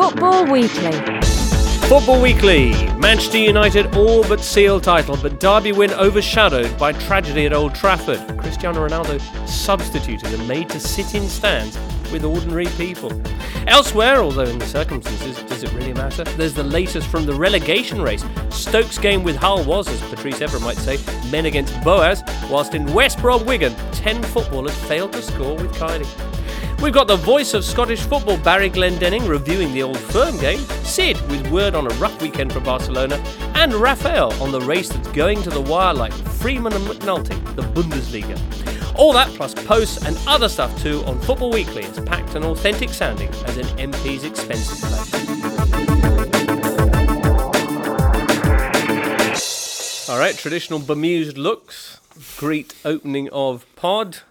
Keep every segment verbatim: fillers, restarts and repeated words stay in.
Football Weekly. Football Weekly. Manchester United all but seal title, but derby win overshadowed by tragedy at Old Trafford. Cristiano Ronaldo substituted and made to sit in stands with ordinary people. Elsewhere, although in the circumstances, does it really matter? There's the latest from the relegation race. Stoke's game with Hull was, as Patrice Evra might say, men against Boaz, whilst in West Brom Wigan, ten footballers failed to score with Kylie. We've got the voice of Scottish football, Barry Glendenning, reviewing the Old Firm game, Sid with word on a rough weekend for Barcelona, and Raphael on the race that's going to the wire like Freeman and McNulty, the Bundesliga. All that plus posts and other stuff too on Football Weekly. It's packed and authentic sounding as an M P's expensive place. Alright, traditional bemused looks, greet opening of pod.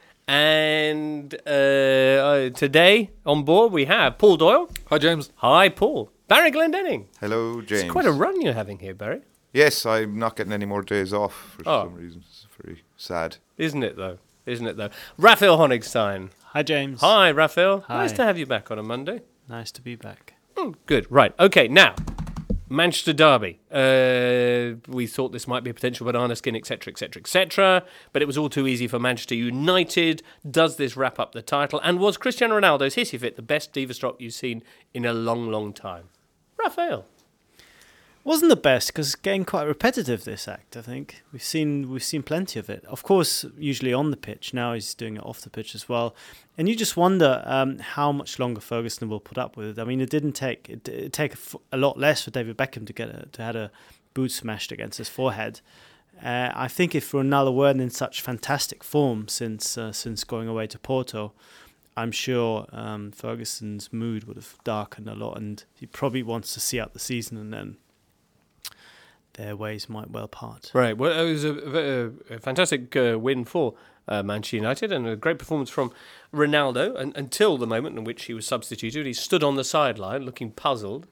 And uh, uh, today on board we have Paul Doyle. Hi, James. Hi, Paul. Barry Glendenning. Hello, James. It's quite a run you're having here, Barry. Yes, I'm not getting any more days off for Oh. some reason. It's very sad. Isn't it, though? Isn't it, though? Raphael Honigstein. Hi, James. Hi, Raphael. Hi. Nice to have you back on a Monday. Nice to be back. Mm, good. Right. Okay, now, Manchester Derby. Uh, we thought this might be a potential banana skin, et cetera, et cetera, et cetera. But it was all too easy for Manchester United. Does this wrap up the title? And was Cristiano Ronaldo's hissy fit the best diva strop you've seen in a long, long time? Raphael. Wasn't the best because it's getting quite repetitive, this act, I think. We've seen we've seen plenty of it. Of course, usually on the pitch. Now he's doing it off the pitch as well. And you just wonder um, how much longer Ferguson will put up with it. I mean, it didn't take it, it take a, f- a lot less for David Beckham to get a, to had a boot smashed against his forehead. Uh, I think if Ronaldo weren't in such fantastic form since uh, since going away to Porto, I'm sure um, Ferguson's mood would have darkened a lot, and he probably wants to see out the season, and then their ways might well part. Right. Well, it was a, a, a fantastic uh, win for uh, Manchester United and a great performance from Ronaldo and, until the moment in which he was substituted. He stood on the sideline looking puzzled,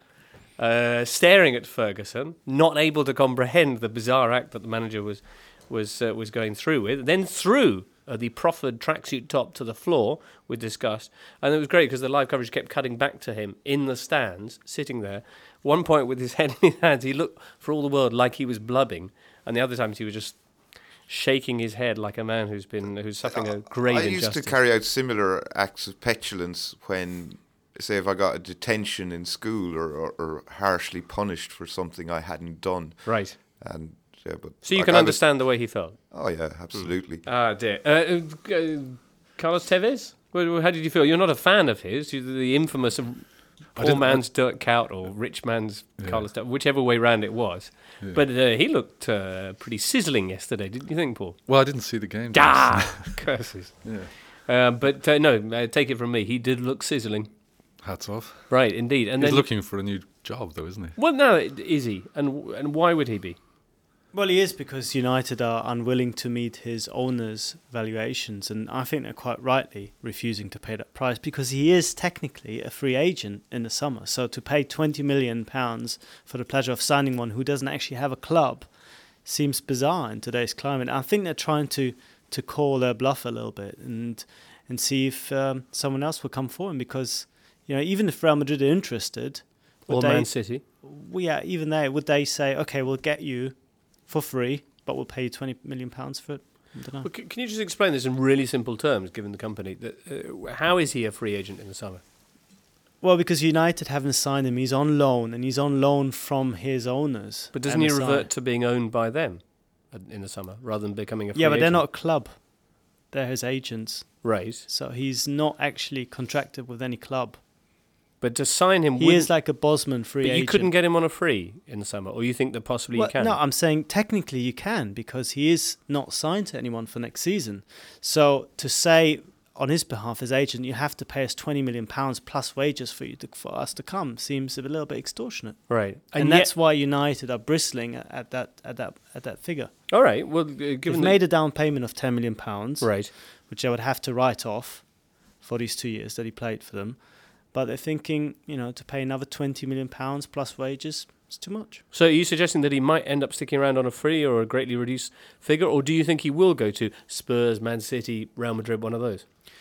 uh, staring at Ferguson, not able to comprehend the bizarre act that the manager was was uh, was going through with. Then threw uh, the proffered tracksuit top to the floor with disgust. And it was great because the live coverage kept cutting back to him in the stands, sitting there. One point with his head in his hands, he looked for all the world like he was blubbing, and the other times he was just shaking his head like a man who's been who's suffering a grave I injustice. used to carry out similar acts of petulance when, say, if I got a detention in school or, or, or harshly punished for something I hadn't done. Right. And yeah, but So you like can I understand the way he felt. Was, oh yeah, absolutely. Ah, dear. Uh, uh, Carlos Tevez? Well, how did you feel? You're not a fan of his. You're the infamous poor man's Dirk Kuyt or rich man's yeah. Carlos Tevez, whichever way round it was. Yeah. But uh, he looked uh, pretty sizzling yesterday, didn't you think, Paul? Well, I didn't see the game. Ah, curses. Yeah. Uh, but uh, no, uh, take it from me. He did look sizzling. Hats off. Right, indeed. And He's then, looking for a new job, though, isn't he? Well, no, is he? And and why would he be? Well, he is because United are unwilling to meet his owner's valuations, and I think they're quite rightly refusing to pay that price because he is technically a free agent in the summer. So to pay twenty million pounds for the pleasure of signing one who doesn't actually have a club seems bizarre in today's climate. I think they're trying to, to call their bluff a little bit and and see if um, someone else will come for him because, you know, even if Real Madrid are interested... Or they, Man City. Well, yeah, even they, would they say, OK, we'll get you for free, but we'll pay you twenty million pounds for it? I don't know. Well, c- can you just explain this in really simple terms, given the company? That, uh, how is he a free agent in the summer? Well, because United haven't signed him. He's on loan, and he's on loan from his owners. But doesn't he M S I. revert to being owned by them in the summer, rather than becoming a free Yeah, but agent? they're not a club. They're his agents. Right. So he's not actually contracted with any club. But to sign him... He is like a Bosman free but agent. you couldn't get him on a free in the summer, or you think that possibly well, you can? No, I'm saying technically you can, because he is not signed to anyone for next season. So to say on his behalf as agent, you have to pay us twenty million pounds plus wages for you to, for us to come seems a little bit extortionate. Right. And, And that's yet- why United are bristling at, at that at that at that figure. All right. Well, uh, given They've the- made a down payment of ten million pounds, Right. which they would have to write off for these two years that he played for them. But they're thinking, you know, to pay another twenty million pounds plus wages, it's too much. So are you suggesting that he might end up sticking around on a free or a greatly reduced figure, or do you think he will go to Spurs, Man City, Real Madrid, one of those?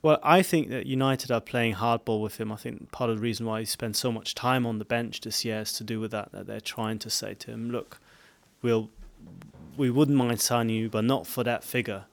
Well, I think that United are playing hardball with him. I think part of the reason why he spent so much time on the bench this year is to do with that, that they're trying to say to him, look, we'll, we wouldn't mind signing you, but not for that figure.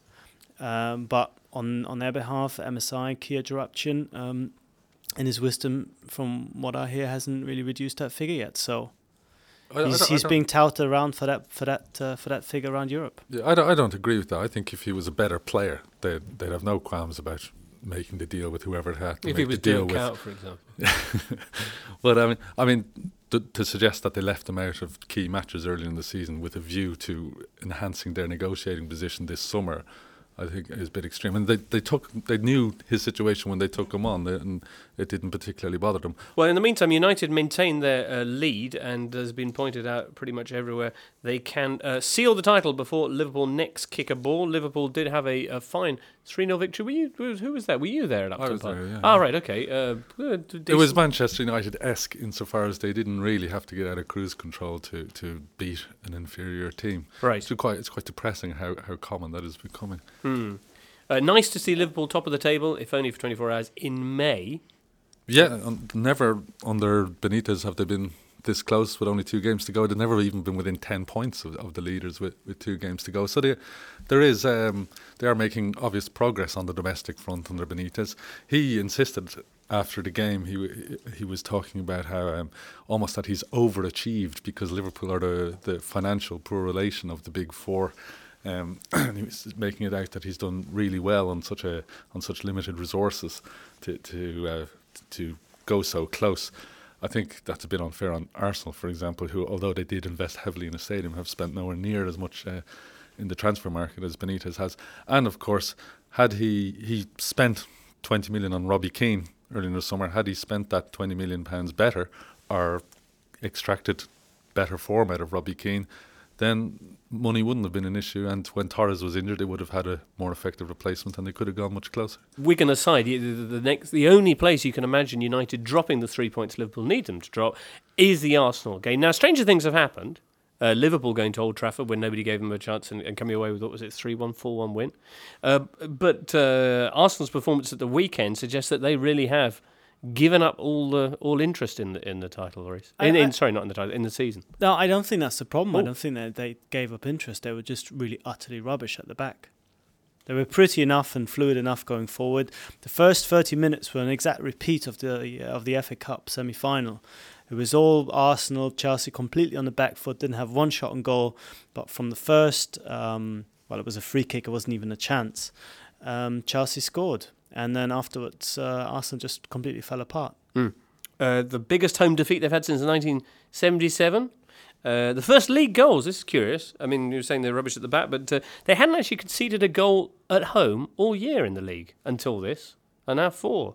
Um, but on, on their behalf, M S I, Kia Joorabchian, um, in his wisdom, from what I hear, hasn't really reduced that figure yet. So I, he's, I he's I being touted around for that for that uh, for that figure around Europe. Yeah, I don't, I don't agree with that. I think if he was a better player, they'd, they'd have no qualms about making the deal with whoever it had to If make he was the deal Dirk with. Kuyt, for example. But I mean, I mean, to, to suggest that they left him out of key matches early in the season with a view to enhancing their negotiating position this summer, I think is a bit extreme. And they they took they knew his situation when they took him on, and it didn't particularly bother them. Well, in the meantime, United maintain their uh, lead, and has been pointed out pretty much everywhere, they can uh, seal the title before Liverpool next kick a ball. Liverpool did have a, a fine three nil victory. Were you? Who was that? Were you there at Upton I was Park? there, yeah. Ah, right, okay. Uh, It was Manchester United-esque insofar as they didn't really have to get out of cruise control to, to beat an inferior team. Right. It's quite it's quite depressing how, how common that is becoming. Hmm. Uh, nice to see Liverpool top of the table, if only for twenty-four hours, in May. Yeah, um, never under Benitez have they been this close with only two games to go. They've never even been within ten points of, of the leaders with, with two games to go. So they, there is um, they are making obvious progress on the domestic front under Benitez. He insisted after the game, he he was talking about how um, almost that he's overachieved because Liverpool are the, the financial poor relation of the big four. Um, and he was making it out that he's done really well on such a on such limited resources to to uh, to go so close. I think that's a bit unfair on Arsenal, for example, who, although they did invest heavily in a stadium, have spent nowhere near as much uh, in the transfer market as Benitez has. And of course, had he he spent twenty million on Robbie Keane early in the summer, had he spent that twenty million pounds better or extracted better form out of Robbie Keane, then money wouldn't have been an issue, and when Torres was injured, they would have had a more effective replacement, and they could have gone much closer. Wigan aside, the, the, the next, the only place you can imagine United dropping the three points Liverpool need them to drop is the Arsenal game. Now, stranger things have happened. Uh, Liverpool going to Old Trafford when nobody gave them a chance and, and coming away with, what was it, three one, four one win. Uh, but uh, Arsenal's performance at the weekend suggests that they really have given up all the all interest in the in the title race. In, I, I, in sorry, not in the title, in the season. No, I don't think that's the problem. Oh. I don't think that they gave up interest. They were just really utterly rubbish at the back. They were pretty enough and fluid enough going forward. The first thirty minutes were an exact repeat of the of the F A Cup semi-final. It was all Arsenal, Chelsea completely on the back foot, didn't have one shot on goal. But from the first, um, well, it was a free kick, it wasn't even a chance. Um, Chelsea scored. And then afterwards, uh, Arsenal just completely fell apart. Mm. Uh, the biggest home defeat they've had since nineteen seventy-seven. Uh, the first league goals, this is curious. I mean, you were saying they're rubbish at the back, but uh, they hadn't actually conceded a goal at home all year in the league until this. And now four.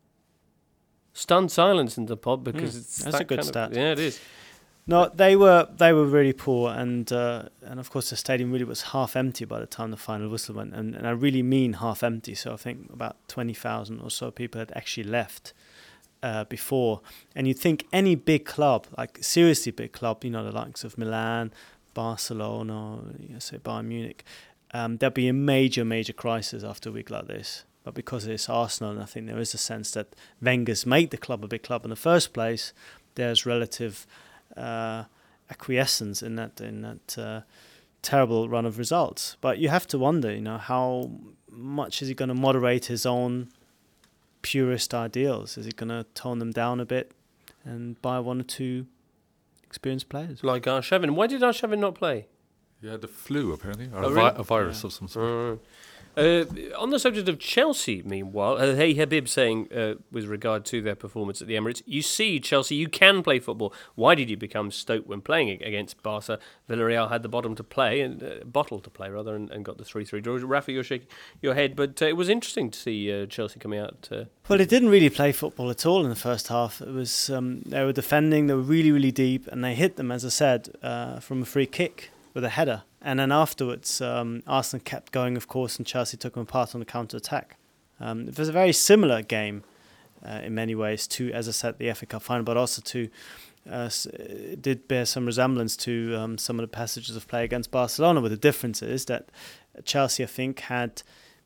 Stunned silence in the pod because Mm, it's that's that a good kind stat. Of, yeah, it is. No, they were they were really poor, and uh, and of course the stadium really was half empty by the time the final whistle went, and, and I really mean half empty. So I think about twenty thousand or so people had actually left uh, before. And you'd think any big club, like seriously big club, you know, the likes of Milan, Barcelona, you know, say Bayern Munich, um, there'd be a major major crisis after a week like this. But because it's Arsenal, and I think there is a sense that Wenger's made the club a big club in the first place, there's relative Uh, acquiescence in that in that uh, terrible run of results. But you have to wonder, you know, how much is he going to moderate his own purist ideals? Is he going to tone them down a bit and buy one or two experienced players? Like Arshavin. Why did Arshavin not play? He had the flu, apparently, or Oh, a, vi- really? a virus Yeah. of some sort. Uh, uh, on the subject of Chelsea, meanwhile, uh, hey Habib saying uh, with regard to their performance at the Emirates, you see, Chelsea, you can play football. Why did you become Stoke when playing against Barca? Villarreal had the bottom to play, and uh, bottle to play rather, and, and got the three three draw. Rafa, you're shaking your head, but uh, it was interesting to see uh, Chelsea coming out. Uh, Well, they didn't really play football at all in the first half. It was um, they were defending, they were really, really deep, and they hit them, as I said, uh, from a free kick with a header. And then afterwards, um, Arsenal kept going, of course, and Chelsea took them apart on the counter-attack. Um, it was a very similar game uh, in many ways to, as I said, the F A Cup final, but also to uh, it did bear some resemblance to um, some of the passages of play against Barcelona, with the difference is that Chelsea, I think, had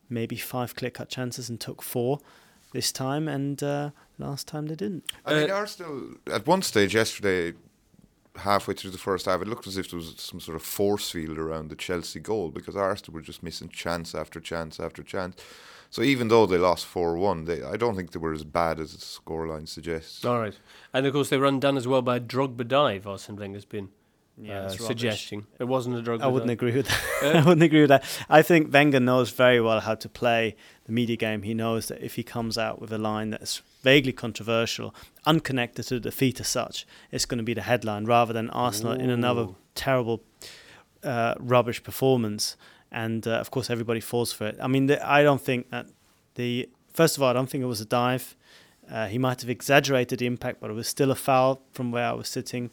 maybe five clear-cut chances and took four this time, and uh, last time they didn't. I mean, Arsenal, at one stage yesterday, halfway through the first half, it looked as if there was some sort of force field around the Chelsea goal, because Arsenal were just missing chance after chance after chance. So even though they lost four one, they, I don't think they were as bad as the scoreline suggests. All right. And of course they were undone as well by a Drogba dive, Arsene Wenger's been Yeah, uh, it's rubbish. suggesting. It wasn't a Drogba I wouldn't dive. agree with that. I wouldn't agree with that. I think Wenger knows very well how to play the media game. He knows that if he comes out with a line that's vaguely controversial, unconnected to defeat as such, it's going to be the headline rather than Arsenal in another Ooh. terrible, uh, rubbish performance. And uh, of course, everybody falls for it. I mean, the, I don't think that the first of all, I don't think it was a dive. Uh, he might have exaggerated the impact, but it was still a foul from where I was sitting.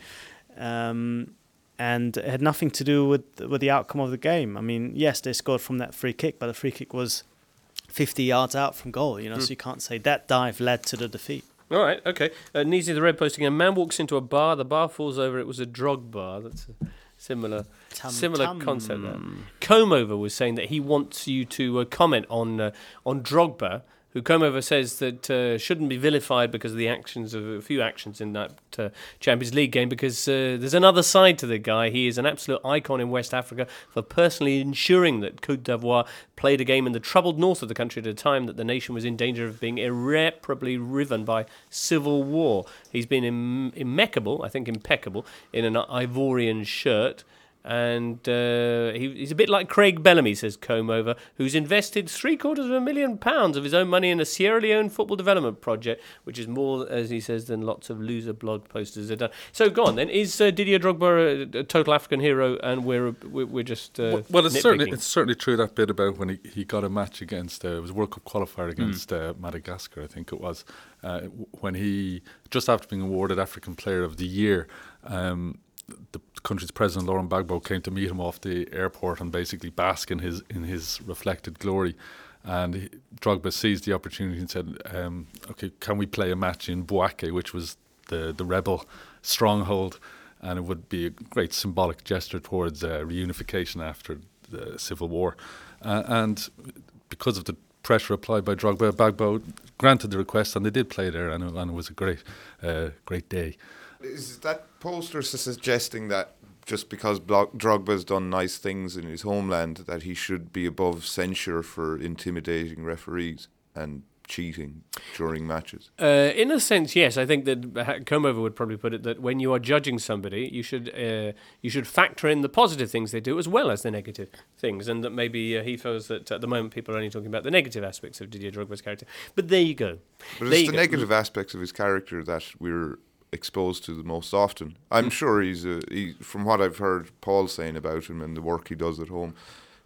Um, and it had nothing to do with with the outcome of the game. I mean, yes, they scored from that free kick, but the free kick was fifty yards out from goal, you know, Mm. so you can't say that dive led to the defeat. All right, okay. Uh, Neezy the Red posting, a man walks into a bar, the bar falls over, it was a drug bar. That's a similar Tum, similar tum. concept there. Comeover was saying that he wants you to uh, comment on uh, on Drogba, who Comeover says that uh, shouldn't be vilified because of the actions of a few actions in that uh, Champions League game, because uh, there's another side to the guy. He is an absolute icon in West Africa for personally ensuring that Côte d'Ivoire played a game in the troubled north of the country at a time that the nation was in danger of being irreparably riven by civil war. He's been Im- impeccable, I think impeccable, in an Ivorian shirt. And uh, he, he's a bit like Craig Bellamy, says Comeover, who's invested three quarters of a million pounds of his own money in a Sierra Leone football development project, which is more, as he says, than lots of loser blog posters have done. So go on then. Is uh, Didier Drogba a, a total African hero, and we're we're, we're just uh, well, well, it's certainly nitpicking? it's certainly true, that bit about when he, he got a match against uh, it was a World Cup qualifier against mm. uh, Madagascar, I think it was, uh, when he just after being awarded African Player of the Year. Um, the country's president Laurent Gbagbo came to meet him off the airport and basically bask in his in his reflected glory, and he, Drogba seized the opportunity and said, um, okay, can we play a match in Bouaké, which was the, the rebel stronghold, and it would be a great symbolic gesture towards uh, reunification after the civil war, uh, and because of the pressure applied by Drogba, Gbagbo granted the request, and they did play there, and it, and it was a great uh, great day. Is that poster suggesting that just because Drogba's done nice things in his homeland, that he should be above censure for intimidating referees and cheating during matches? Uh, in a sense, yes. I think that Comeover would probably put it that when you are judging somebody, you should uh, you should factor in the positive things they do as well as the negative things, and that maybe uh, he feels that at the moment people are only talking about the negative aspects of Didier Drogba's character. But there you go. But there it's you the go. negative aspects of his character that we're exposed to the most often. I'm mm. sure he's a, he, from what I've heard Paul saying about him and the work he does at home,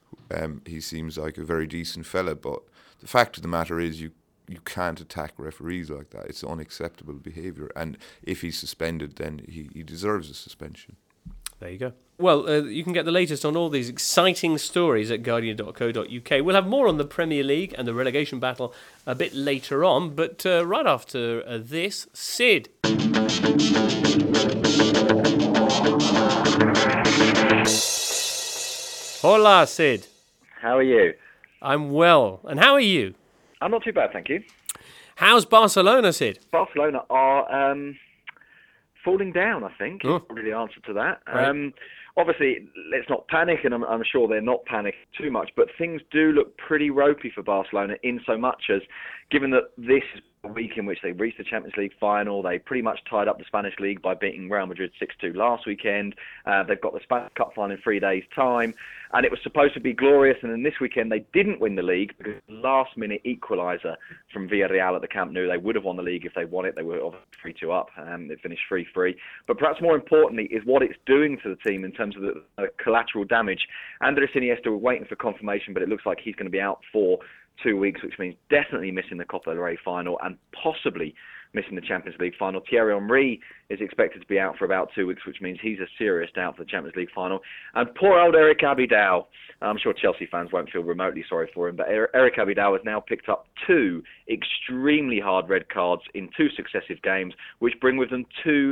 um, he seems like a very decent fella, but the fact of the matter is you you can't attack referees like that. It's unacceptable behaviour, and if he's suspended, then he, he deserves a suspension. There you go. Well, uh, you can get the latest on all these exciting stories at guardian dot co dot uk. We'll have more on the Premier League and the relegation battle a bit later on, but uh, right after uh, this, Sid. Hola, Sid. How are you? I'm well. And how are you? I'm not too bad, thank you. How's Barcelona, Sid? Barcelona are um, falling down, I think. Oh. Is probably the answer to that. Right. Um, obviously, let's not panic, and I'm, I'm sure they're not panicking too much, but things do look pretty ropey for Barcelona, in so much as, given that this is a week in which they reached the Champions League final, they pretty much tied up the Spanish League by beating Real Madrid six two last weekend. Uh, they've got the Spanish Cup final in three days' time, and it was supposed to be glorious, and then this weekend they didn't win the league because the last-minute equaliser from Villarreal at the Camp Nou. They would have won the league if they won it. They were obviously three two up. Um, it finished three three. But perhaps more importantly is what it's doing to the team in terms of the uh, collateral damage. Andres Iniesta, we're waiting for confirmation, but it looks like he's going to be out for two weeks, which means definitely missing the Copa del Rey final and possibly missing the Champions League final. Thierry Henry is expected to be out for about two weeks, which means he's a serious doubt for the Champions League final. And poor old Eric Abidal, I'm sure Chelsea fans won't feel remotely sorry for him, but Eric Abidal has now picked up two extremely hard red cards in two successive games, which bring with them two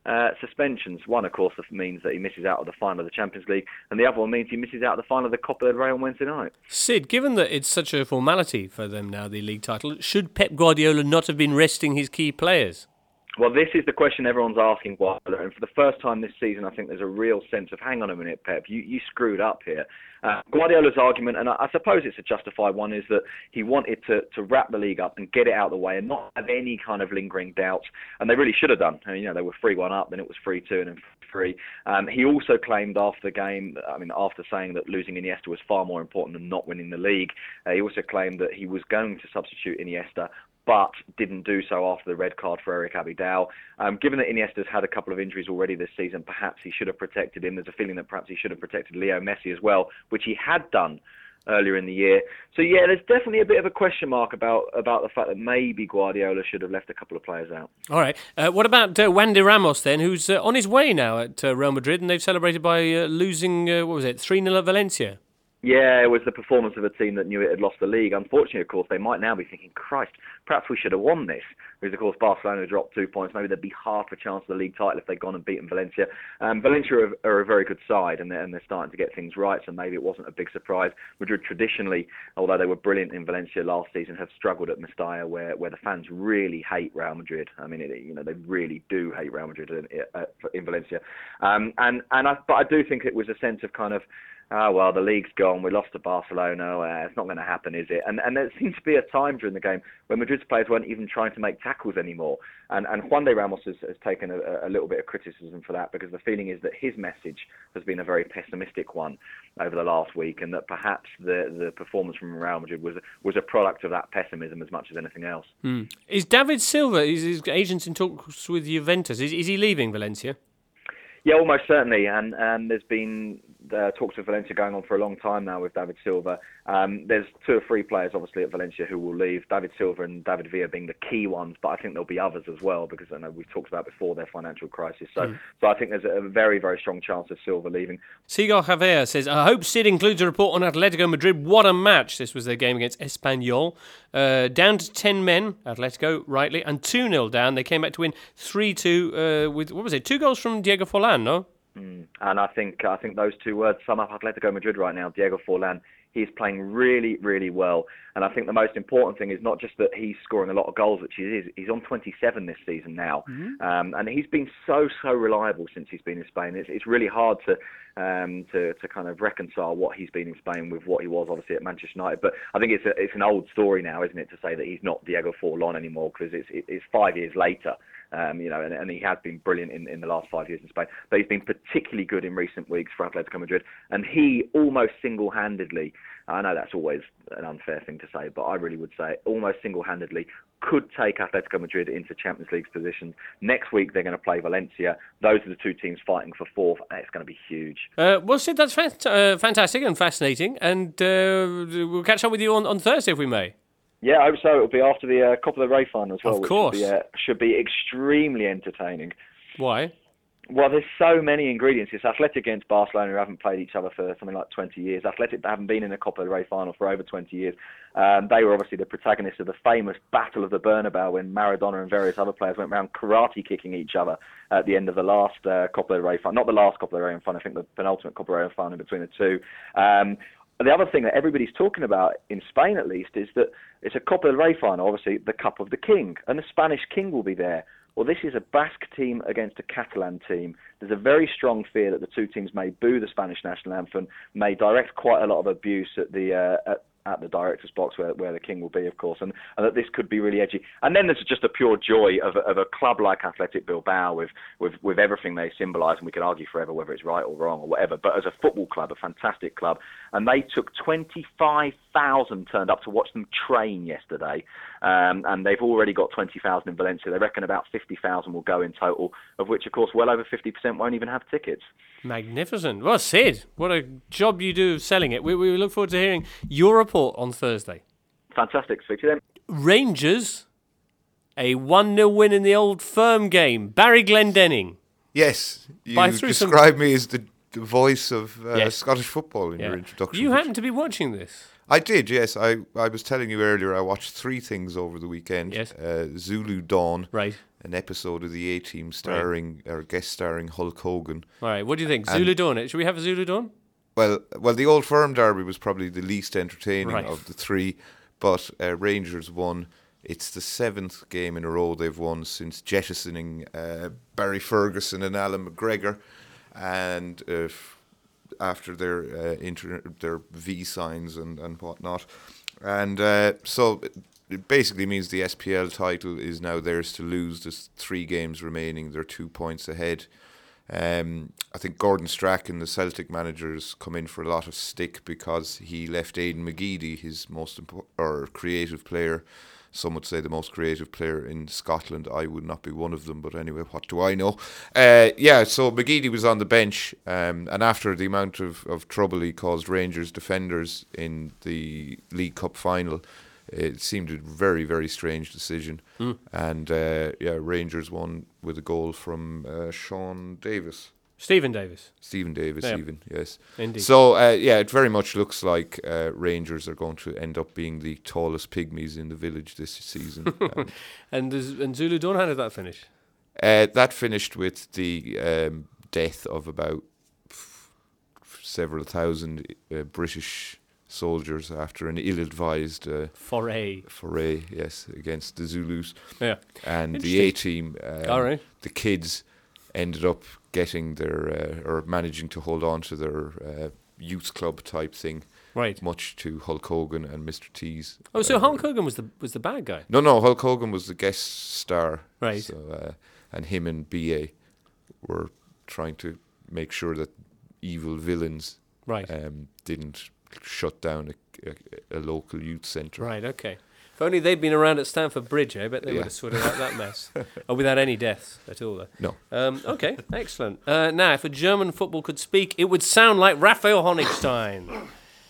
uh, suspensions. One, of course, means that he misses out of the final of the Champions League, and the other one means he misses out of the final of the Copa del Rey on Wednesday night. Sid, given that it's such a formality for them now, the league title, should Pep Guardiola not have been resting his key players? Well, this is the question everyone's asking Guardiola, and for the first time this season, I think there's a real sense of, hang on a minute, Pep, you, you screwed up here. Uh, Guardiola's argument, and I, I suppose it's a justified one, is that he wanted to, to wrap the league up and get it out of the way and not have any kind of lingering doubts, and they really should have done. I mean, you know, they were three one up, then it was three two, and then three. Um, he also claimed after the game, I mean, after saying that losing Iniesta was far more important than not winning the league, uh, he also claimed that he was going to substitute Iniesta, but didn't do so after the red card for Eric Abidal. Um, given that Iniesta's had a couple of injuries already this season, perhaps he should have protected him. There's a feeling that perhaps he should have protected Leo Messi as well, which he had done earlier in the year. So yeah, there's definitely a bit of a question mark about about the fact that maybe Guardiola should have left a couple of players out. All right. Uh, what about uh, Wandy Ramos then, who's uh, on his way now at uh, Real Madrid, and they've celebrated by uh, losing, uh, what was it, three nil at Valencia? Yeah, it was the performance of a team that knew it had lost the league. Unfortunately, of course, they might now be thinking, Christ, perhaps we should have won this. Because, of course, Barcelona dropped two points. Maybe there'd be half a chance of the league title if they'd gone and beaten Valencia. Um, Valencia are, are a very good side, and they're, and they're starting to get things right, so maybe it wasn't a big surprise. Madrid traditionally, although they were brilliant in Valencia last season, have struggled at Mestalla, where, where the fans really hate Real Madrid. I mean, it, you know, they really do hate Real Madrid in, in Valencia. Um, and and I, but I do think it was a sense of kind of, oh, well, the league's gone, we lost to Barcelona, uh, it's not going to happen, is it? And and there seemed to be a time during the game when Madrid's players weren't even trying to make tackles anymore. And and Wandy Ramos has, has taken a, a little bit of criticism for that, because the feeling is that his message has been a very pessimistic one over the last week, and that perhaps the, the performance from Real Madrid was, was a product of that pessimism as much as anything else. Mm. Is David Silva, is his agents in talks with Juventus, is, is he leaving Valencia? Yeah, almost certainly, and, and there's been uh, talks with Valencia going on for a long time now with David Silva. Um, there's two or three players, obviously, at Valencia who will leave, David Silva and David Villa being the key ones, but I think there'll be others as well, because I know we've talked about before their financial crisis. So, mm. so I think there's a very, very strong chance of Silva leaving. Seagull Javier says, I hope Sid includes a report on Atletico Madrid. What a match. This was their game against Espanyol. Uh, down to ten men, Atletico, rightly, and two nil down. They came back to win three two uh, with, what was it, two goals from Diego Forlan, no? Mm. And I think I think those two words sum up Atletico Madrid right now. Diego Forlan, he's playing really, really well. And I think the most important thing is not just that he's scoring a lot of goals, which he is. He's on twenty-seven this season now. Mm-hmm. Um, and he's been so, so reliable since he's been in Spain. It's, it's really hard to, um, to to kind of reconcile what he's been in Spain with what he was, obviously, at Manchester United. But I think it's a, it's an old story now, isn't it, to say that he's not Diego Forlan anymore, because it's, it's five years later. Um, you know, and, and he has been brilliant in, in the last five years in Spain. But he's been particularly good in recent weeks for Atletico Madrid. And he almost single-handedly, I know that's always an unfair thing to say, but I really would say almost single-handedly could take Atletico Madrid into Champions League positions. Next week they're going to play Valencia. Those are the two teams fighting for fourth. It's going to be huge. Uh, well, Sid, that's fant- uh, fantastic and fascinating. And uh, we'll catch up with you on, on Thursday if we may. Yeah, I hope so. It'll be after the uh, Copa del Rey final as well, of which course. Should, be, uh, should be extremely entertaining. Why? Well, there's so many ingredients. It's Athletic against Barcelona, who haven't played each other for something like twenty years. Athletic that haven't been in a Copa del Rey final for over twenty years. Um, they were obviously the protagonists of the famous Battle of the Bernabeu, when Maradona and various other players went around karate kicking each other at the end of the last uh, Copa del Rey final. Not the last Copa del Rey final, I think the penultimate Copa del Rey final in between the two. Um, The other thing that everybody's talking about, in Spain at least, is that it's a Copa del Rey final, obviously the Cup of the King, and the Spanish King will be there. Well, this is a Basque team against a Catalan team. There's a very strong fear that the two teams may boo the Spanish national anthem, may direct quite a lot of abuse at the uh, at, at the director's box where, where the King will be, of course, and, and that this could be really edgy. And then there's just a pure joy of, of a club like Athletic Bilbao with, with, with everything they symbolise, and we could argue forever whether it's right or wrong or whatever, but as a football club, a fantastic club. And they took twenty-five thousand turned up to watch them train yesterday, um, and they've already got twenty thousand in Valencia. They reckon about fifty thousand will go in total, of which, of course, well over fifty percent won't even have tickets. Magnificent. Well, Sid, what a job you do of selling it. We, we look forward to hearing your report on Thursday. Fantastic. Speak to them. Rangers, a one nil win in the Old Firm game. Barry Glendenning. Yes, you By described some... me as the, the voice of uh, yes. Scottish football in yeah. your introduction. You happen to be watching this. I did, yes. I, I was telling you earlier, I watched three things over the weekend. Yes. Uh, Zulu Dawn, Right. an episode of the A-Team starring, or guest starring Hulk Hogan. All right. What do you think? And- Zulu Dawn. Should we have a Zulu Dawn? Well, well, the Old Firm derby was probably the least entertaining Right. of the three, but uh, Rangers won. It's the seventh game in a row they've won since jettisoning uh, Barry Ferguson and Alan McGregor, and uh, f- after their uh, inter- their V signs and and whatnot, and uh, so it basically means the S P L title is now theirs to lose. There's three games remaining. They're two points ahead. Um, I think Gordon Strachan, the Celtic manager, has come in for a lot of stick because he left Aidan McGeady, his most impo- or creative player. Some would say the most creative player in Scotland. I would not be one of them, but anyway, what do I know? Uh, yeah, so McGeady was on the bench, um, and after the amount of, of trouble he caused Rangers defenders in the League Cup final, it seemed a very, very strange decision. Mm. And uh, yeah, Rangers won with a goal from uh, Sean Davis. Stephen Davis. Stephen Davis, Yeah. even, yes. Indeed. So, uh, yeah, it very much looks like uh, Rangers are going to end up being the tallest pygmies in the village this season. um, and, does, and Zulu Dawn, how did that finish? uh, that finished with the um, death of about f- several thousand uh, British soldiers after an ill-advised uh, Foray. foray, yes, against the Zulus. Yeah. And the Interesting. A-Team, um, All right. the kids ended up getting their, uh, or managing to hold on to their uh, youth club type thing, Right. much to Hulk Hogan and Mister T's. Oh, so uh, Hulk Hogan was the was the bad guy. No, no, Hulk Hogan was the guest star. Right. So, uh, and him and B A were trying to make sure that evil villains Right. um, didn't shut down a, a, a local youth centre. Right, okay. If only they'd been around at Stamford Bridge, I bet they Yeah. would have sorted out that mess. Oh, without any deaths at all, though. No. Um, okay, excellent. Uh, now, if a German football could speak, it would sound like Raphael Honigstein.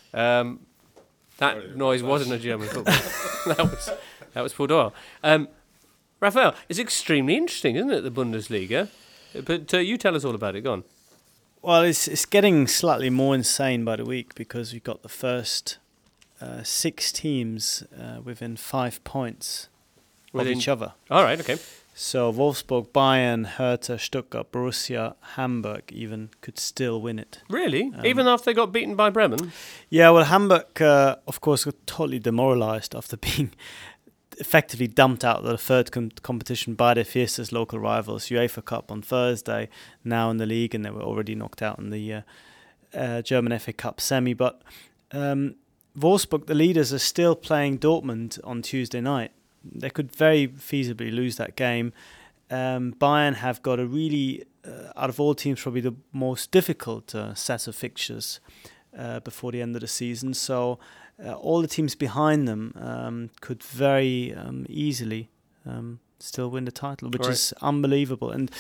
Um, that noise wasn't a German football. that was that was Paul Doyle. Um, Raphael, it's extremely interesting, isn't it, the Bundesliga? But uh, you tell us all about it. Go on. Well, it's it's getting slightly more insane by the week because we've got the first uh, six teams uh, within five points Within- of each other. All right, okay. So Wolfsburg, Bayern, Hertha, Stuttgart, Borussia, Hamburg even could still win it. Really? Um, Even after they got beaten by Bremen? Yeah, well, Hamburg, uh, of course, got totally demoralised after being effectively dumped out of the third com- competition by their fiercest local rivals, UEFA Cup on Thursday, now in the league, and they were already knocked out in the uh, uh, German F A Cup semi. But um, Wolfsburg, the leaders, are still playing Dortmund on Tuesday night. They could very feasibly lose that game. Um, Bayern have got a really, uh, out of all teams, probably the most difficult uh, set of fixtures uh, before the end of the season. So uh, all the teams behind them um, could very um, easily um, still win the title, which Right. is unbelievable. And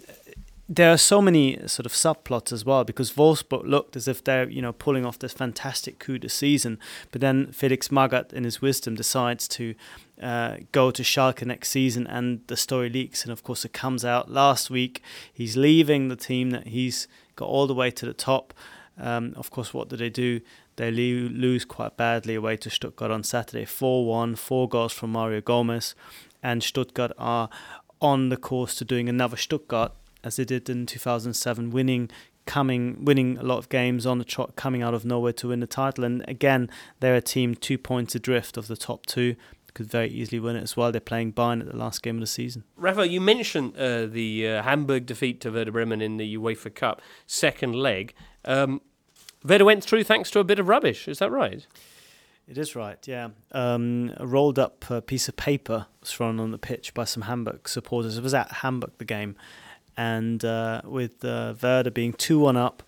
there are so many sort of subplots as well, because Wolfsburg looked as if they're, you know, pulling off this fantastic coup this season, but then Felix Magath, in his wisdom, decides to uh, go to Schalke next season, and the story leaks, and of course it comes out last week. He's leaving the team that he's got all the way to the top. Um, of course, what do they do? They lo- lose quite badly away to Stuttgart on Saturday, four one, four goals from Mario Gomez, and Stuttgart are on the course to doing another Stuttgart, as they did in two thousand seven, winning coming winning a lot of games on the trot, coming out of nowhere to win the title. And again, they're a team two points adrift of the top two, could very easily win it as well. They're playing Bayern at the last game of the season. Rafa, you mentioned uh, the uh, Hamburg defeat to Werder Bremen in the UEFA Cup second leg. Um, Werder went through thanks to a bit of rubbish, is that right? It is right, yeah. Um, a rolled up uh, piece of paper was thrown on the pitch by some Hamburg supporters. It was at Hamburg, the game. And uh, with uh, Werder being two one up,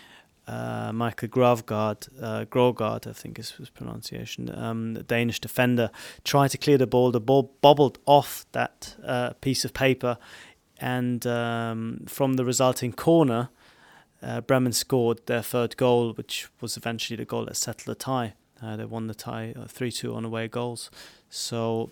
uh, Michael Gravgaard, uh, Grogard, I think is his pronunciation, um, the Danish defender, tried to clear the ball. The ball bobbled off that uh, piece of paper, and um, from the resulting corner, uh, Bremen scored their third goal, which was eventually the goal that settled the tie. Uh, they won the tie uh, three two on away goals. So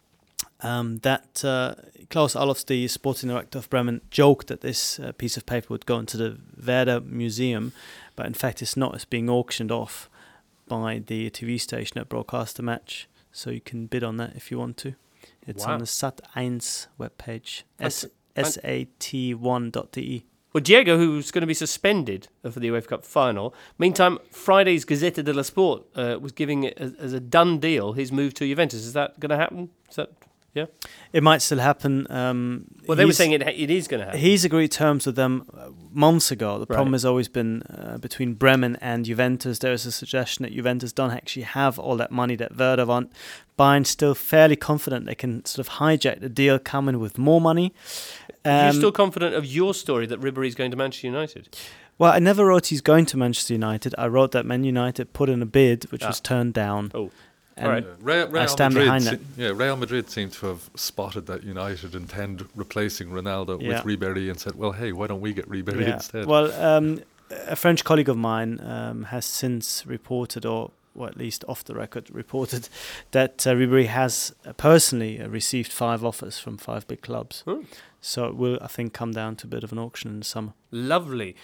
Um, that uh, Klaus Allofs, the sporting director of Bremen, joked that this uh, piece of paper would go into the Werder Museum, but in fact it's not. It's being auctioned off by the T V station that broadcast the match. So you can bid on that if you want to. It's Wow. on the Sat one webpage, Fant- S A T one dot D E. Well, Diego, who's going to be suspended for the UEFA Cup final. Meantime, Friday's Gazzetta dello Sport uh, was giving it as, as a done deal his move to Juventus. Is that going to happen? Is that yeah? It might still happen. Um, Well, they were he's- saying it it is going to happen. He's agreed terms with them uh, months ago. The Right. problem has always been uh, between Bremen and Juventus. There is a suggestion that Juventus don't actually have all that money that Werder want. Bayern's still fairly confident they can sort of hijack the deal, come in with more money. Are you Um, still confident of your story that Ribéry's going to Manchester United? Well, I never wrote he's going to Manchester United. I wrote that Man United put in a bid, which Ah. was turned down. Oh, And all right. Uh, Real, Real I stand Madrid behind se- that. Yeah, Real Madrid seem to have spotted that United intend replacing Ronaldo Yeah. with Ribéry and said, well, hey, why don't we get Ribéry Yeah. instead? Well, um, a French colleague of mine um, has since reported, or, or at least off the record reported, that uh, Ribéry has uh, personally uh, received five offers from five big clubs. Hmm. So it will, I think, come down to a bit of an auction in the summer. Lovely.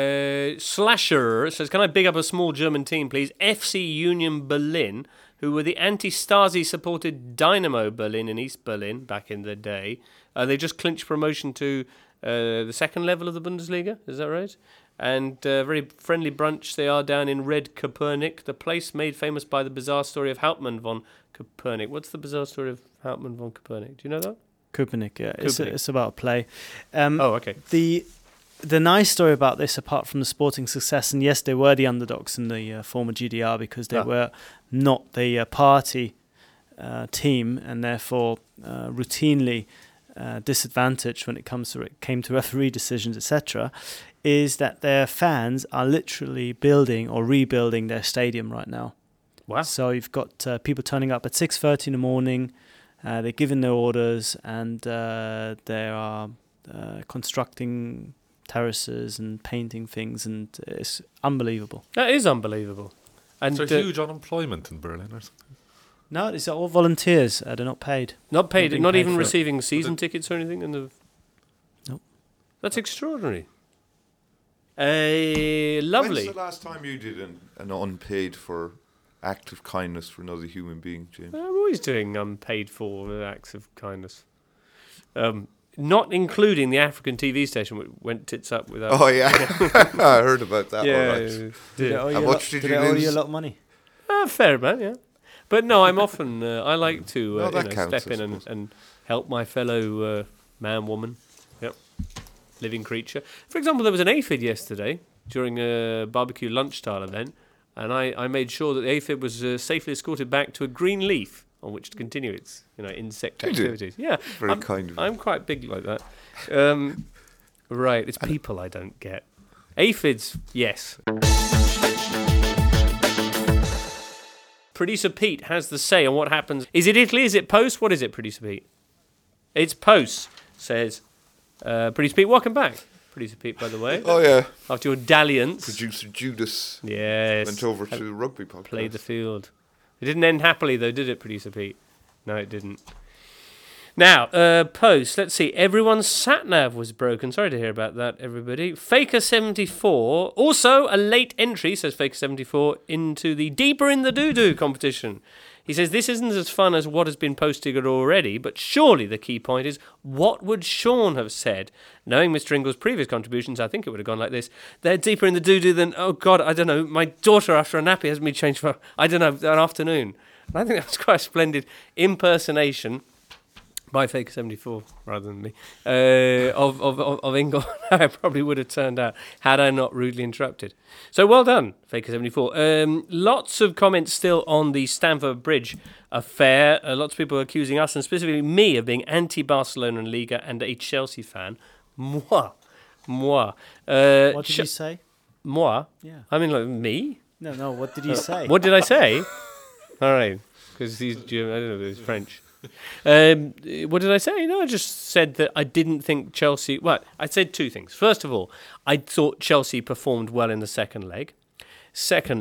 Uh, Slasher says, can I big up a small German team, please? F C Union Berlin, who were the anti-Stasi-supported Dynamo Berlin in East Berlin back in the day. Uh, they just clinched promotion to uh, the second level of the Bundesliga, is that right? And uh, very friendly brunch they are down in Red Kopernik, the place made famous by the bizarre story of Hauptmann von Kopernik. What's the bizarre story of Hauptmann von Kopernik? Do you know that? Köpenick, yeah. It's, Köpenick. it's about a play. Um, Oh, okay. The the nice story about this, apart from the sporting success, and yes, they were the underdogs in the uh, former G D R because they Ah. were not the uh, party uh, team and therefore uh, routinely uh, disadvantaged when it comes to it came to referee decisions, et cetera. Is that their fans are literally building or rebuilding their stadium right now. Wow. So you've got uh, people turning up at six thirty in the morning. Uh, they're giving their orders and uh, they are uh, constructing terraces and painting things, and it's unbelievable. That is unbelievable. And Is uh, there huge unemployment in Berlin or something? No, these are all volunteers. Uh, they're not paid. not paid, being not paid even for it. receiving season tickets or anything. In the Nope. That's extraordinary. Uh, lovely. When's the last time you did an, an unpaid for act of kindness for another human being, James? I'm always doing unpaid for acts of kindness. Um, not including the African T V station which went tits up without. Oh yeah, I heard about that. yeah. all right. yeah. Did they owe How you a much lot- did did you they owe lose? you a lot of money? Uh, fair amount, yeah. But no, I'm often. Uh, I like to uh, No, you that know, counts, step I in and, suppose. and help my fellow uh, man, woman, yep, living creature. For example, there was an aphid yesterday during a barbecue lunchtime event, and I, I made sure that the aphid was uh, safely escorted back to a green leaf on which to continue its you know insect Did you? activities. Yeah, Very I'm, kind of you. I'm quite big like that. Um, right, it's people I don't get. Aphids, yes. Producer Pete has the say on what happens. Is it Italy? Is it post? What is it, Producer Pete? It's post, says uh, Producer Pete. Welcome back, Producer Pete, by the way. Oh yeah, After your dalliance. producer Judas Yes. went over Had to rugby podcast. Played the field. It didn't end happily, though, did it, Producer Pete? No, it didn't. Now, uh, post, let's see. Everyone's sat-nav was broken. Sorry to hear about that, everybody. Faker seventy-four, also a late entry, says Faker seventy-four, into the Deeper in the Doo-Doo competition. He says, this isn't as fun as what has been posted already, but surely the key point is, what would Sean have said? Knowing Mister Ingle's previous contributions, I think it would have gone like this. They're deeper in the doo-doo than, oh God, I don't know, my daughter after a nappy has me changed for, I don't know, an afternoon. And I think that's quite a splendid impersonation by Faker seventy-four, rather than me, uh, of, of, of, of Ingle. I probably would have turned out had I not rudely interrupted. So well done, Faker seventy-four. Um, lots of comments still on the Stamford Bridge affair. Uh, lots of people accusing us, and specifically me, of being anti-Barcelona and Liga and a Chelsea fan. Moi. Moi. Uh, What did Ch- you say? Moi? Yeah. I mean, like, me? No, no. What did you say? What did I say? All right, because he's German, I don't know, he's French. Um, what did I say? No, I just said that I didn't think Chelsea... Well, I said two things. First of all, I thought Chelsea performed well in the second leg. Secondly,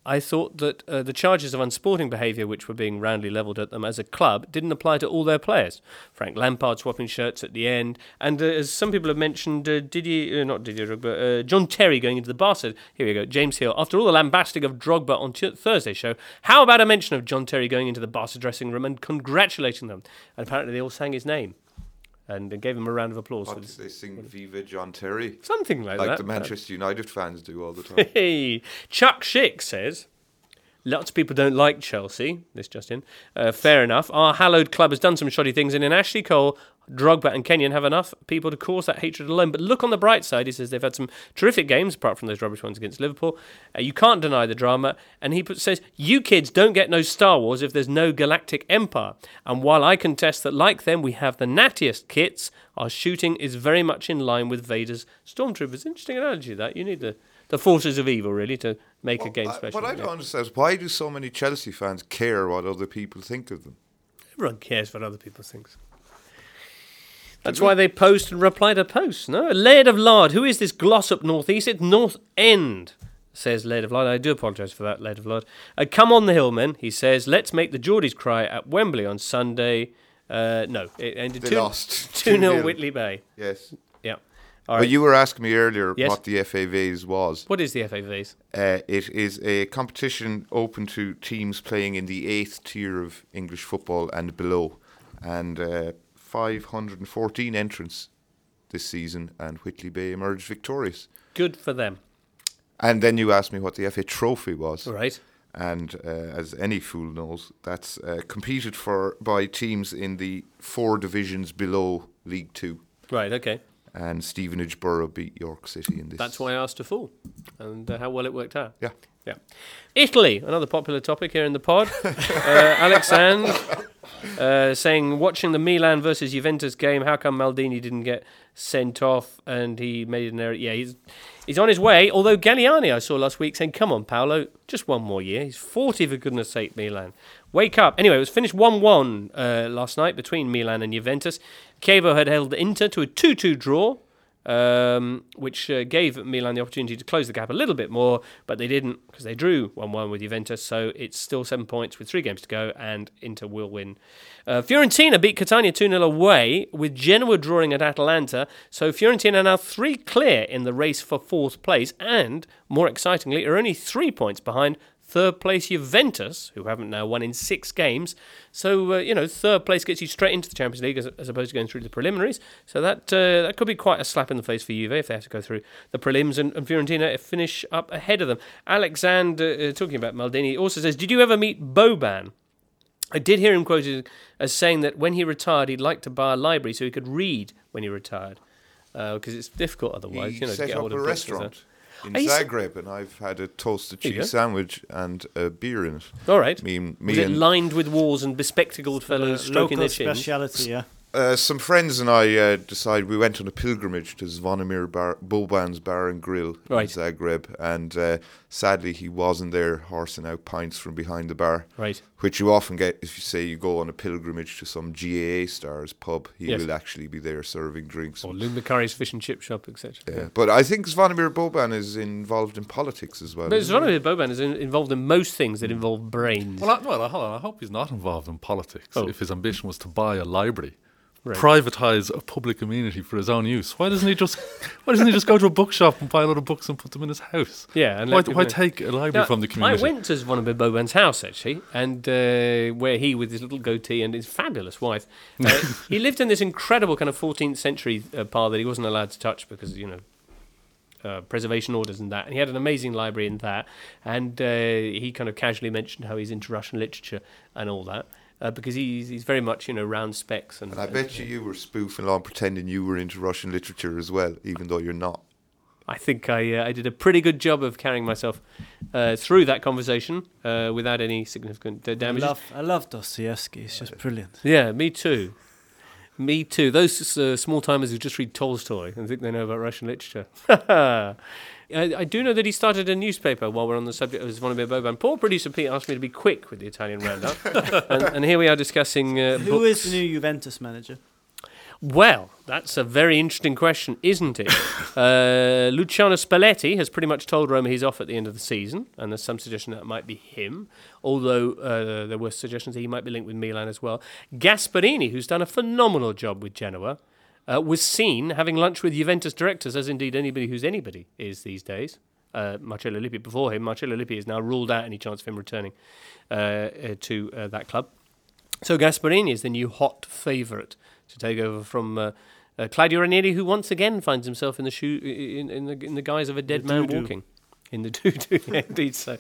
I thought that uh, the charges of unsporting behaviour which were being roundly levelled at them as a club didn't apply to all their players. Frank Lampard swapping shirts at the end, and uh, as some people have mentioned, uh, Didier, uh, not Didier Drogba, uh, John Terry going into the Barca. Here we go, James Hill. After all the lambasting of Drogba on t- Thursday's show, how about a mention of John Terry going into the Barca dressing room and congratulating them? And apparently they all sang his name and gave him a round of applause. What, did they sing Viva John Terry? Something like, like that. Like the Manchester United fans do all the time. Hey, Chuck Schick says, lots of people don't like Chelsea, this just in. Uh, fair enough. Our hallowed club has done some shoddy things, and in Ashley Cole, Drogba and Kenyon have enough people to cause that hatred alone. But look on the bright side, he says they've had some terrific games, apart from those rubbish ones against Liverpool. Uh, you can't deny the drama. And he put, says, you kids don't get no Star Wars if there's no Galactic Empire. And while I contest that, like them, we have the nattiest kits, our shooting is very much in line with Vader's Stormtroopers. Interesting analogy, that. You need the, the forces of evil, really, to make well, a game I, special. What I don't yeah. understand is, why do so many Chelsea fans care what other people think of them? Everyone cares what other people think. That's why they post and reply to posts, no? Laird of Lard, who is this gloss up North East? It's North End, says Laird of Lard. I do apologise for that, Laird of Lard. Uh, come on the hill, men, he says. Let's make the Geordies cry at Wembley on Sunday. Uh, no, it ended They two, lost. two nil Whitley Bay. Yes. Yeah. But All right. you were asking me earlier Yes. what the F A Vs was. What is the F A Vs? Uh, it is a competition open to teams playing in the eighth tier of English football and below. And uh, five hundred fourteen entrants this season, and Whitley Bay emerged victorious. Good for them. And then you asked me what the F A Trophy was. All right. And uh, as any fool knows, that's uh, competed for by teams in the four divisions below League Two. Right, okay. And Stevenage Borough beat York City in this. That's why I asked a fool, and uh, how well it worked out. Yeah. Yeah. Italy, another popular topic here in the pod. uh, Alexandre uh, saying, watching the Milan versus Juventus game, how come Maldini didn't get sent off? And he made an error. Yeah, he's he's on his way. Although Galliani, I saw last week, saying, come on, Paolo, just one more year. He's forty, for goodness sake, Milan. Wake up. Anyway, it was finished one one uh, last night between Milan and Juventus. Chievo had held Inter to a two two draw. Um, which uh, gave Milan the opportunity to close the gap a little bit more, but they didn't, because they drew one one with Juventus, so it's still seven points with three games to go, and Inter will win. Uh, Fiorentina beat Catania two nil away, with Genoa drawing at Atalanta, so Fiorentina are now three clear in the race for fourth place, and, more excitingly, are only three points behind third place Juventus, who haven't now won in six games. So, uh, you know, third place gets you straight into the Champions League as, as opposed to going through the preliminaries. So that uh, that could be quite a slap in the face for Juve if they have to go through the prelims, and, and Fiorentina finish up ahead of them. Alexander, uh, talking about Maldini, also says, did you ever meet Boban? I did hear him quoted as saying that when he retired, he'd like to buy a library so he could read when he retired, because uh, it's difficult otherwise. He you know, set to get up hold a of restaurant in Are you s- Zagreb, and I've had a toasted There you go. cheese sandwich and a beer in it. All right. Me, me Was it and lined with walls and bespectacled fellows stroking Local their chins? speciality, yeah. Uh, some friends and I uh, decided we went on a pilgrimage to Zvonimir bar, Boban's Bar and Grill Right. in Zagreb, and uh, sadly he wasn't there horsing out pints from behind the bar, Right. which you often get if you say you go on a pilgrimage to some G A A star's pub. He Yes. will actually be there serving drinks. Or Lou Macari's fish and chip shop, et cetera. Yeah. But I think Zvonimir Boban is involved in politics as well. But isn't he? Zvonimir Boban is in, involved in most things that involve brains. Well, I, well, hold on. I hope he's not involved in politics. Oh. If his ambition was to buy a library, Right. privatise a public amenity for his own use, why doesn't he just why doesn't he just go to a bookshop and buy a lot of books and put them in his house? Yeah, and Why, let people why know. take a library Now, from the community? I went to Zvonimir Boban's house, actually, and uh, where he, with his little goatee and his fabulous wife, uh, he lived in this incredible kind of fourteenth century uh, bar that he wasn't allowed to touch because, you know, uh, preservation orders and that. And he had an amazing library in that, and uh, he kind of casually mentioned how he's into Russian literature and all that. Uh, because he's he's very much, you know, round specs. And, And I bet you you were spoofing along, pretending you were into Russian literature as well, even though you're not. I think I uh, I did a pretty good job of carrying myself uh, through that conversation uh, without any significant uh, I damages. love, I love Dostoevsky. It's just brilliant. Yeah, me too. Me too. Those uh, small timers who just read Tolstoy and think they know about Russian literature. I, I do know that he started a newspaper while we're on the subject of Zvonimir Boban. Poor producer Pete asked me to be quick with the Italian roundup. and, and here we are discussing... Uh, Who books. is the new Juventus manager? Well, that's a very interesting question, isn't it? uh, Luciano Spalletti has pretty much told Roma he's off at the end of the season, and there's some suggestion that it might be him, although uh, there were suggestions that he might be linked with Milan as well. Gasperini, who's done a phenomenal job with Genoa, uh, was seen having lunch with Juventus directors, as indeed anybody who's anybody is these days. Uh, Marcello Lippi before him. Marcello Lippi has now ruled out any chance of him returning uh, uh, to uh, that club. So Gasperini is the new hot favourite to take over from uh, uh, Claudio Ranieri, who once again finds himself in the shoe in, in the in the guise of a dead The man doo-doo. walking. In the doo-doo, yeah, indeed so.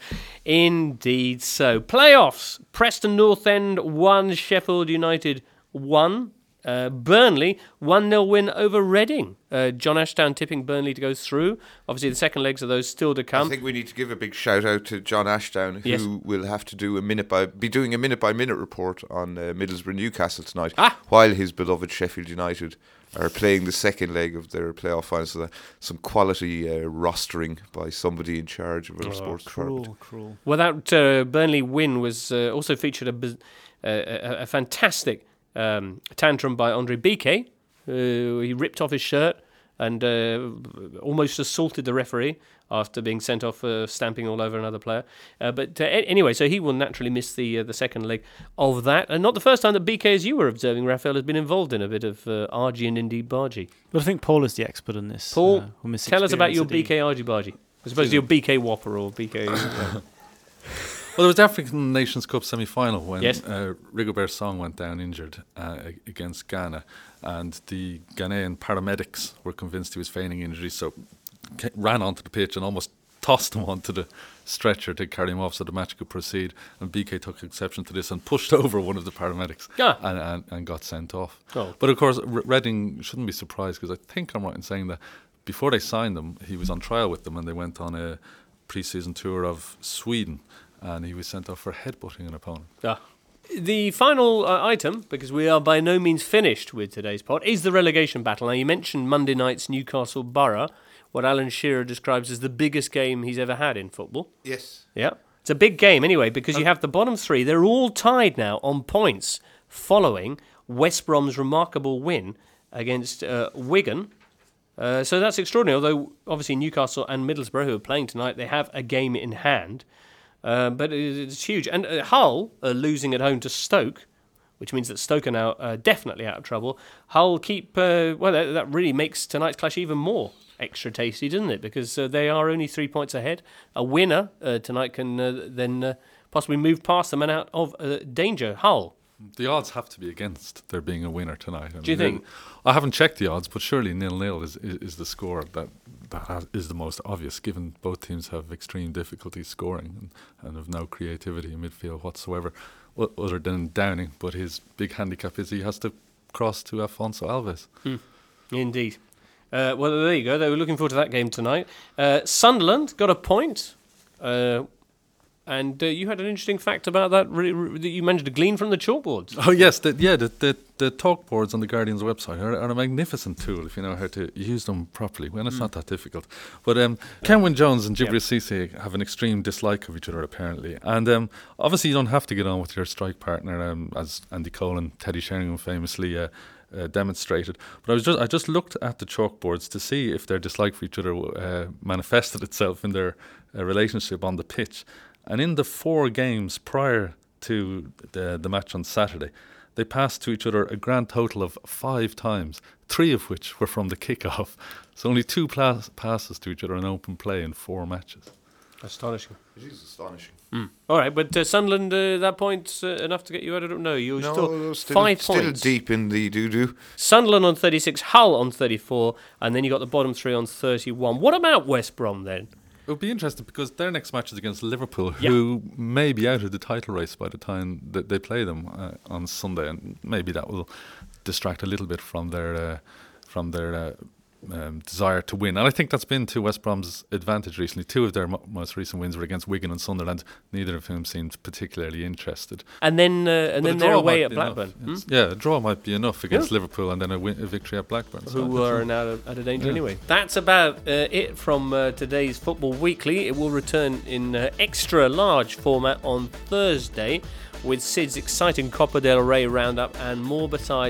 Indeed so. Playoffs. Preston North End one, Sheffield United one. Uh, Burnley one nil win over Reading. Uh, John Ashdown tipping Burnley to go through. Obviously, the second legs of those still to I come. think we need to give a big shout out to John Ashdown, who Yes. will have to do a minute by be doing a minute by minute report on uh, Middlesbrough Newcastle tonight, Ah. while his beloved Sheffield United are playing the second leg of their playoff final. So that some quality uh, rostering by somebody in charge of our Oh, sports department. Cruel, cruel. Well, that uh, Burnley win was uh, also featured a, bus- uh, a, a fantastic um, tantrum by Andre Biquet. Uh, he ripped off his shirt and uh, almost assaulted the referee after being sent off for stamping all over another player. Uh, but uh, a- anyway, so he will naturally miss the uh, the second leg of that. And not the first time that Biquet, as you were observing, Raphael, has been involved in a bit of uh, argy and indeed bargy. But I think Paul is the expert on this. Paul, uh, from his Tell us about your experience B K argy bargy. As opposed to your B K Whopper or B K... Well, there was the African Nations Cup semi-final when Yes. uh, Rigobert Song went down injured uh, against Ghana, and the Ghanaian paramedics were convinced he was feigning injury, so ca- ran onto the pitch and almost tossed him onto the stretcher to carry him off so the match could proceed. And B K took exception to this and pushed over one of the paramedics Ah. and, and, and got sent off. Oh. But of course, R- Reading shouldn't be surprised, because I think I'm right in saying that before they signed him, he was on trial with them and they went on a pre-season tour of Sweden, and he was sent off for headbutting an opponent. Ah. The final uh, item, because we are by no means finished with today's pod, is the relegation battle. Now, you mentioned Monday night's Newcastle Borough, what Alan Shearer describes as the biggest game he's ever had in football. Yes. Yeah. It's a big game anyway, because you have the bottom three. They're all tied now on points following West Brom's remarkable win against uh, Wigan. Uh, so that's extraordinary, although obviously Newcastle and Middlesbrough, who are playing tonight, they have a game in hand. Uh, but it's huge. And uh, Hull are losing at home to Stoke, which means that Stoke are now uh, definitely out of trouble. Hull keep, uh, well, that, that really makes tonight's clash even more extra tasty, doesn't it? Because uh, they are only three points ahead. A winner uh, tonight can uh, then uh, possibly move past them and out of uh, danger. Hull. The odds have to be against there being a winner tonight. I Do you mean, think? I haven't checked the odds, but surely nil-nil is, is, is the score that, that has, is the most obvious, given both teams have extreme difficulty scoring and, and have no creativity in midfield whatsoever, o- other than Downing. But his big handicap is he has to cross to Afonso Alves. Hmm. Indeed. Uh, well, there you go. They were looking forward to that game tonight. Uh, Sunderland got a point. Uh, And uh, you had an interesting fact about that re- re- that you managed to glean from the chalkboards. Oh yes, the, yeah, the, the the talk boards on the Guardian's website are, are a magnificent tool if you know how to use them properly. Well, it's not that difficult. But um, Kenwyn Jones and Djibril Cissé have an extreme dislike of each other apparently, and um, obviously you don't have to get on with your strike partner, um, as Andy Cole and Teddy Sheringham famously uh, uh, demonstrated. But I was just I just looked at the chalkboards to see if their dislike for each other uh, manifested itself in their uh, relationship on the pitch. And in the four games prior to the, the match on Saturday, they passed to each other a grand total of five times, three of which were from the kick-off. So only two pla- passes to each other in open play in four matches. Astonishing. It is astonishing. All right, but uh, Sunderland, uh, that point uh, enough to get you out? I don't know. You're No, still, still, five still points. deep in the doo-doo. Sunderland on thirty-six, Hull on thirty-four, and then you got the bottom three on thirty-one. What about West Brom then? It would be interesting because their next match is against Liverpool, Yeah. who may be out of the title race by the time that they play them uh, on Sunday, and maybe that will distract a little bit from their uh, from their uh, um, desire to win. And I think that's been to West Brom's advantage recently. Two of their mo- most recent wins were against Wigan and Sunderland, neither of whom seemed particularly interested. And then, uh, and But then a they're draw away might at be Blackburn, enough. hmm? It's- Yeah, a draw might be enough against Yeah. Liverpool, and then a, win- a victory at Blackburn. So who that's are a- now out of danger Yeah. anyway. That's about uh, it from uh, today's Football Weekly. It will return in uh, extra large format on Thursday with Sid's exciting Copa del Rey roundup and more besides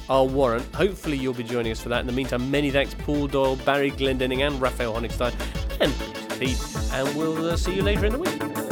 our warrant. Hopefully you'll be joining us for that. In the meantime, many thanks Paul Doyle, Barry Glendenning and Raphael Honigstein and Pete. And we'll uh, see you later in the week.